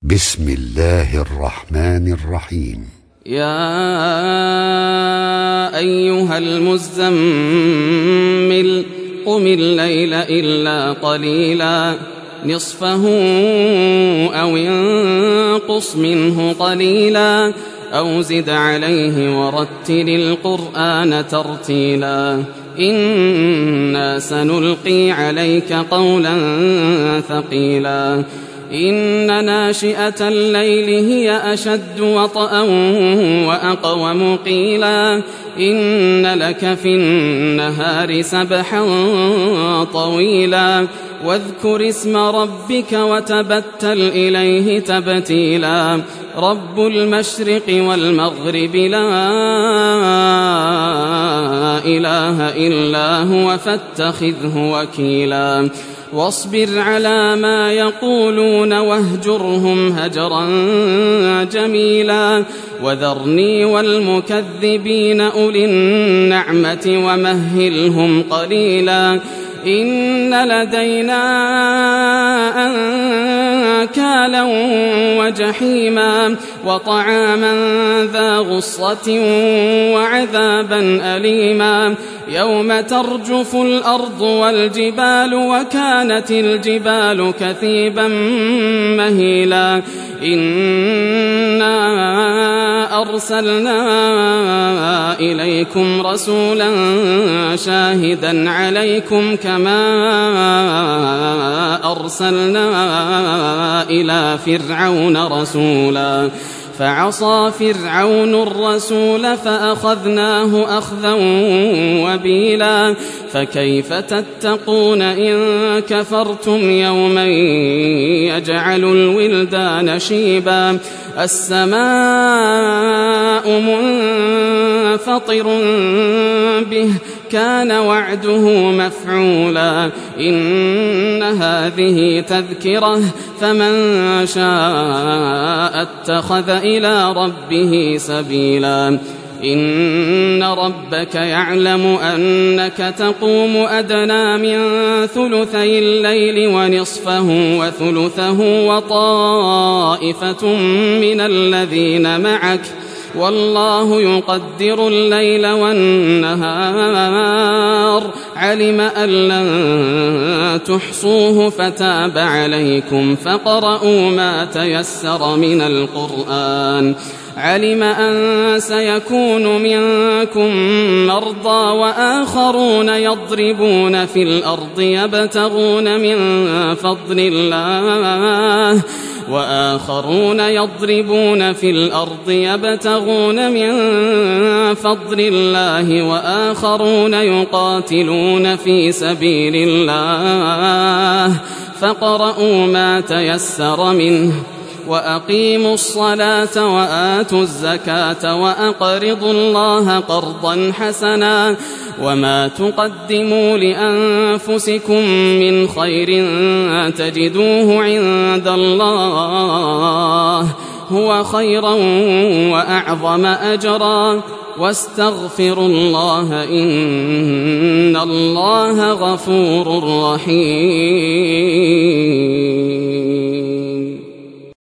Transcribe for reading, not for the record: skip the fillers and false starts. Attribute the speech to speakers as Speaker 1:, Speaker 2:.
Speaker 1: بسم الله الرحمن الرحيم.
Speaker 2: يا أيها المزمل قم الليل إلا قليلا نصفه أو انقص منه قليلا أو زد عليه ورتل القرآن ترتيلا إنا سنلقي عليك قولا ثقيلا إن ناشئة الليل هي أشد وطئا وأقوم قيلا إن لك في النهار سبحا طويلا واذكر اسم ربك وتبتل إليه تبتيلا رب المشرق والمغرب لا إله إلا هو فاتخذه وكيلا واصبر على ما يقولون واهجرهم هجرا جميلا وذرني والمكذبين أولي النعمة ومهلهم قليلا إن لدينا أنكالا وجحيما وطعاما ذا غصة وعذابا أليما يوم ترجف الأرض والجبال وكانت الجبال كثيبا مهيلا إنا أرسلنا إليكم رسولا شاهدا عليكم كما أرسلنا إلى فرعون رسولا فعصى فرعون الرسول فأخذناه أخذا وبيلا فكيف تتقون إن كفرتم يوما يجعل الولدان شيبا السماء منفطر به كان وعده مفعولا إن هذه تذكرة فمن شاء اتخذ إلى ربه سبيلا إن ربك يعلم أنك تقوم أدنى من ثلثي الليل ونصفه وثلثه وطائفة من الذين معك والله يقدر الليل والنهار علم أن لن تحصوه فتاب عليكم فقرؤوا ما تيسر من القرآن علم أن سيكون منكم مرضى وآخرون يضربون في الأرض يبتغون من فضل الله وآخرون يقاتلون في سبيل الله فاقرؤوا ما تيسر منه وأقيموا الصلاة وآتوا الزكاة وأقرضوا الله قرضا حسنا وما تقدموا لأنفسكم من خير تجدوه عند الله هو خيرا وأعظم أجرا واستغفروا الله إن الله غفور رحيم.